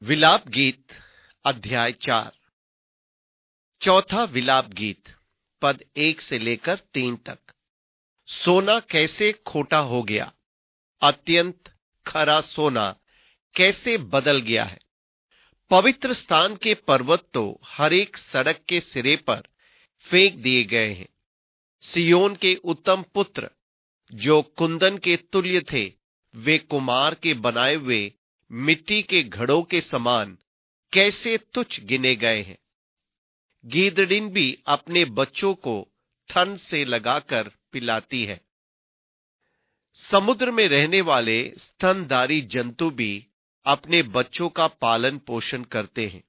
विलाप गीत अध्याय 4। चौथा विलाप गीत पद 1 से लेकर 3 तक। सोना कैसे खोटा हो गया, अत्यंत खरा सोना कैसे बदल गया है। पवित्र स्थान के पर्वत तो हर एक सड़क के सिरे पर फेंक दिए गए हैं। सियोन के उत्तम पुत्र जो कुंदन के तुल्य थे, वे कुमार के बनाए हुए मिट्टी के घड़ों के समान कैसे तुच्छ गिने गए हैं। गीदड़िन भी अपने बच्चों को थन से लगाकर पिलाती है। समुद्र में रहने वाले स्तनधारी जंतु भी अपने बच्चों का पालन पोषण करते हैं।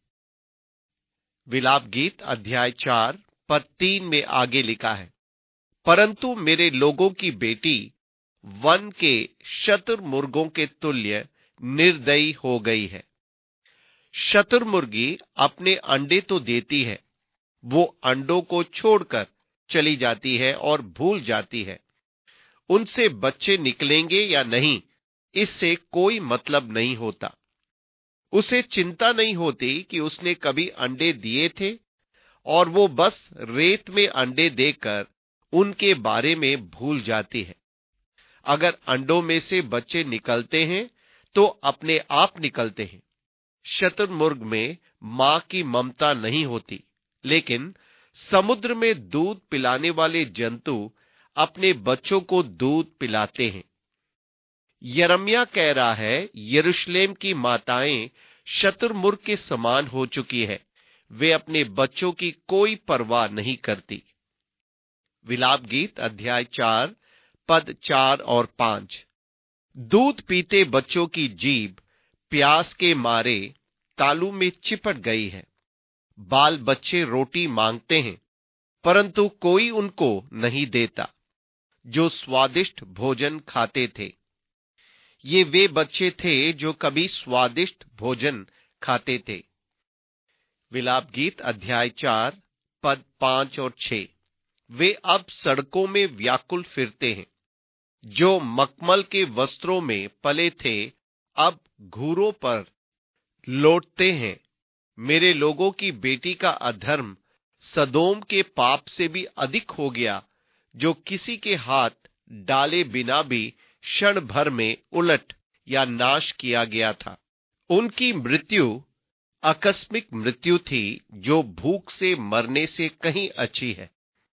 विलाप गीत अध्याय 4 पद 3 में आगे लिखा है, परंतु मेरे लोगों की बेटी वन के शतुर्मुर्गों के तुल्य निर्दयी हो गई है। शतुर्मुर्गी अपने अंडे तो देती है, वो अंडों को छोड़कर चली जाती है और भूल जाती है उनसे बच्चे निकलेंगे या नहीं, इससे कोई मतलब नहीं होता। उसे चिंता नहीं होती कि उसने कभी अंडे दिए थे, और वो बस रेत में अंडे देकर उनके बारे में भूल जाती है। अगर अंडों में से बच्चे निकलते हैं तो अपने आप निकलते हैं। शतुर्मुर्ग में मां की ममता नहीं होती, लेकिन समुद्र में दूध पिलाने वाले जंतु अपने बच्चों को दूध पिलाते हैं। यिर्मयाह कह रहा है, यरूशलेम की माताएं शतुर्मुर्ग के समान हो चुकी है, वे अपने बच्चों की कोई परवाह नहीं करती। विलाप गीत अध्याय 4 पद 4 और 5। दूध पीते बच्चों की जीभ प्यास के मारे तालू में चिपट गई है। बाल बच्चे रोटी मांगते हैं, परंतु कोई उनको नहीं देता जो स्वादिष्ट भोजन खाते थे। ये वे बच्चे थे जो कभी स्वादिष्ट भोजन खाते थे। विलाप गीत अध्याय 4 पद 5 और 6। वे अब सड़कों में व्याकुल फिरते हैं, जो मखमल के वस्त्रों में पले थे अब घूरों पर लौटते हैं। मेरे लोगों की बेटी का अधर्म सदोम के पाप से भी अधिक हो गया, जो किसी के हाथ डाले बिना भी क्षण भर में उलट या नाश किया गया था। उनकी मृत्यु आकस्मिक मृत्यु थी, जो भूख से मरने से कहीं अच्छी है।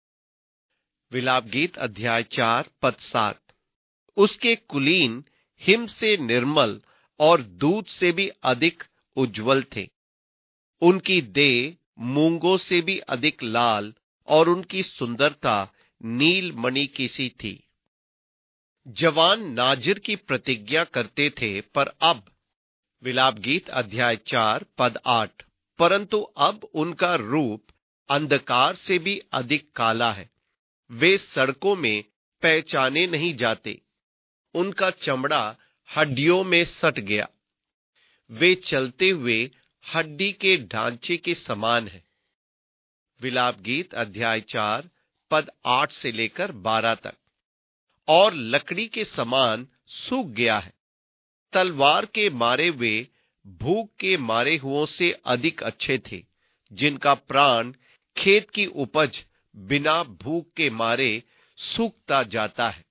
विलाप गीत अध्याय 4 पद 7। उसके कुलीन हिम से निर्मल और दूध से भी अधिक उज्जवल थे। उनकी देह मूंगों से भी अधिक लाल और उनकी सुंदरता नील मणि की सी थी। जवान नाजिर की प्रतिज्ञा करते थे, पर अब विलाप गीत अध्याय 4 पद 8। परंतु अब उनका रूप अंधकार से भी अधिक काला है, वे सड़कों में पहचाने नहीं जाते। उनका चमड़ा हड्डियों में सट गया, वे चलते हुए हड्डी के ढांचे के समान है। विलाप गीत अध्याय 4 पद 8 से लेकर 12 तक। और लकड़ी के समान सूख गया है। तलवार के मारे वे भूख के मारे हुओं से अधिक अच्छे थे, जिनका प्राण खेत की उपज बिना भूख के मारे सूखता जाता है।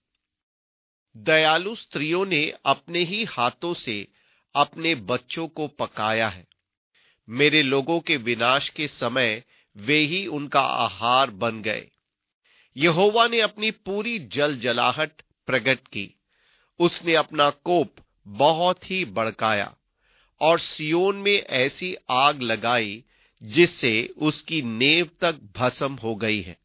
दयालु स्त्रियों ने अपने ही हाथों से अपने बच्चों को पकाया है। मेरे लोगों के विनाश के समय वे ही उनका आहार बन गए। यहोवा ने अपनी पूरी जलजलाहट प्रकट की। उसने अपना कोप बहुत ही भड़काया और सियोन में ऐसी आग लगाई जिससे उसकी नेव तक भस्म हो गई है।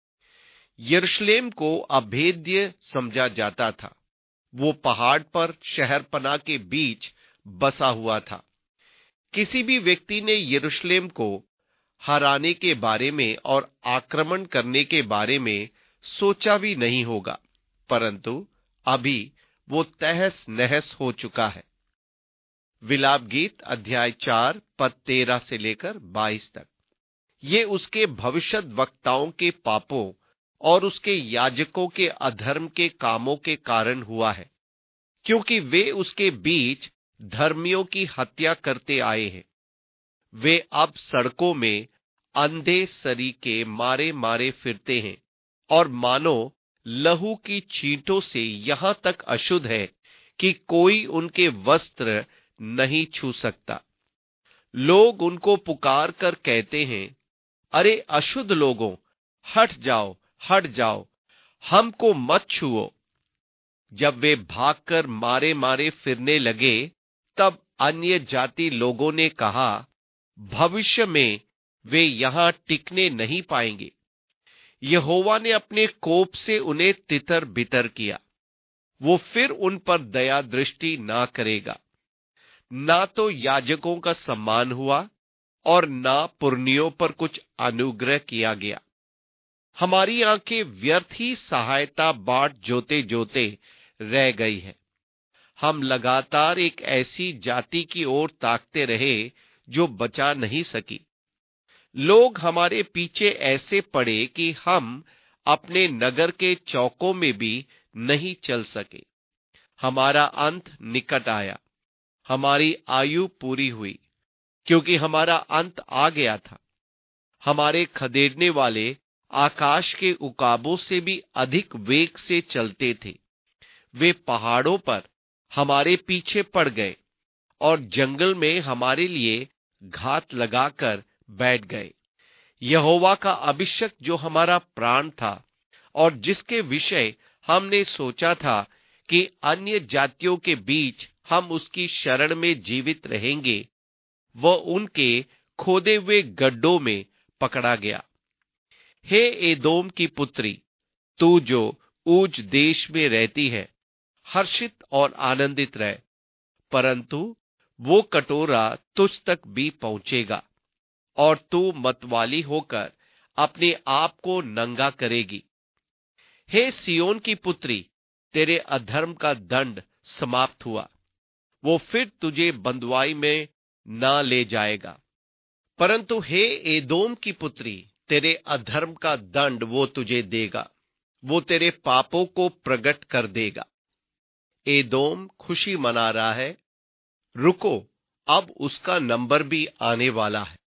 यरूशलेम को अभेद्य समझा जाता था, वो पहाड़ पर शहरपनाह के बीच बसा हुआ था। किसी भी व्यक्ति ने यरूशलेम को हराने के बारे में और आक्रमण करने के बारे में सोचा भी नहीं होगा, परंतु अभी वो तहस नहस हो चुका है। विलाप गीत अध्याय 4 पद 13 से लेकर 22 तक। ये उसके भविष्यद् वक्ताओं के पापों और उसके याजकों के अधर्म के कामों के कारण हुआ है, क्योंकि वे उसके बीच धर्मियों की हत्या करते आए हैं। वे अब सड़कों में अंधे सरीखे मारे मारे फिरते हैं और मानो लहू की छींटों से यहां तक अशुद्ध है कि कोई उनके वस्त्र नहीं छू सकता। लोग उनको पुकार कर कहते हैं, अरे अशुद्ध लोगों, हट जाओ, हट जाओ, हमको मत छुओ। जब वे भागकर मारे मारे फिरने लगे, तब अन्य जाति लोगों ने कहा, भविष्य में वे यहां टिकने नहीं पाएंगे। यहोवा ने अपने कोप से उन्हें तितर बितर किया। वो फिर उन पर दया दृष्टि ना करेगा। ना तो याजकों का सम्मान हुआ और ना पुरनियों पर कुछ अनुग्रह किया गया। हमारी आंखें व्यर्थ ही सहायता बाट जोते जोते रह गई है। हम लगातार एक ऐसी जाति की ओर ताकते रहे जो बचा नहीं सकी। लोग हमारे पीछे ऐसे पड़े कि हम अपने नगर के चौकों में भी नहीं चल सके। हमारा अंत निकट आया, हमारी आयु पूरी हुई, क्योंकि हमारा अंत आ गया था। हमारे खदेड़ने वाले आकाश के उकाबों से भी अधिक वेग से चलते थे। वे पहाड़ों पर हमारे पीछे पड़ गए और जंगल में हमारे लिए घात लगाकर बैठ गए। यहोवा का अभिषेक जो हमारा प्राण था और जिसके विषय हमने सोचा था कि अन्य जातियों के बीच हम उसकी शरण में जीवित रहेंगे, वह उनके खोदे हुए गड्ढों में पकड़ा गया। हे एदोम की पुत्री, तू जो ऊज देश में रहती है, हर्षित और आनंदित रह, परंतु वो कटोरा तुझ तक भी पहुंचेगा और तू मतवाली होकर अपने आप को नंगा करेगी। हे सियोन की पुत्री, तेरे अधर्म का दंड समाप्त हुआ। वो फिर तुझे बंधुआई में ना ले जाएगा। परंतु हे एदोम की पुत्री, तेरे अधर्म का दंड वो तुझे देगा। वो तेरे पापों को प्रकट कर देगा। एदोम खुशी मना रहा है, रुको, अब उसका नंबर भी आने वाला है।